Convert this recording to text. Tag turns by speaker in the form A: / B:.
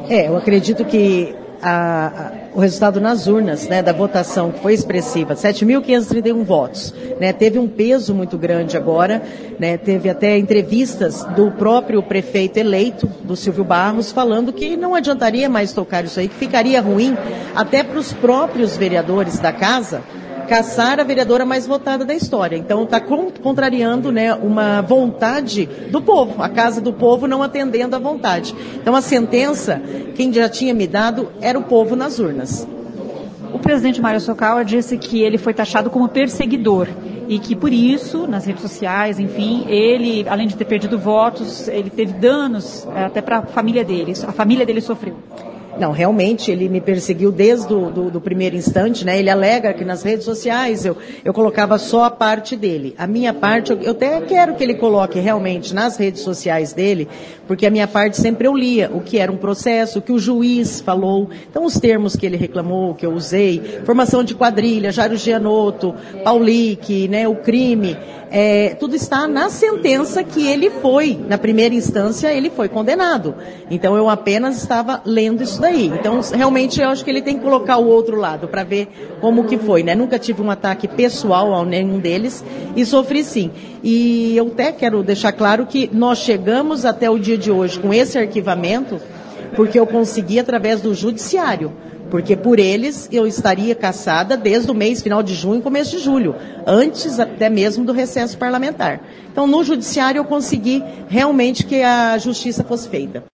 A: Eu acredito que o resultado nas urnas, né, da votação, que foi expressiva, 7.531 votos, né, teve um peso muito grande agora, né, teve até entrevistas do próprio prefeito eleito, do Silvio Barros, falando que não adiantaria mais tocar isso aí, que ficaria ruim até para os próprios vereadores da casa, caçar a vereadora mais votada da história. Então está contrariando, né, uma vontade do povo, a Casa do Povo não atendendo à vontade. Então a sentença, quem já tinha me dado, era o povo nas urnas.
B: O presidente Mário Sokawa disse que ele foi taxado como perseguidor e que por isso, nas redes sociais, enfim, ele, além de ter perdido votos, ele teve danos até para a família dele sofreu.
A: Não, realmente ele me perseguiu desde do primeiro instante, né? Ele alega que nas redes sociais eu colocava só a parte dele. A minha parte, eu até quero que ele coloque realmente nas redes sociais dele, porque a minha parte sempre eu lia o que era um processo, o que o juiz falou, então os termos que ele reclamou, que eu usei, formação de quadrilha, Jairo Gianotto, Paulique, né? O crime, tudo está na sentença que ele foi, na primeira instância, ele foi condenado. Então eu apenas estava lendo isso daí. Então, realmente, eu acho que ele tem que colocar o outro lado para ver como que foi, né? Nunca tive um ataque pessoal a nenhum deles e sofri sim. E eu até quero deixar claro que nós chegamos até o dia de hoje com esse arquivamento porque eu consegui através do judiciário. Porque por eles eu estaria cassada desde o mês final de junho, começo de julho, antes até mesmo do recesso parlamentar. Então, no judiciário eu consegui realmente que a justiça fosse feita.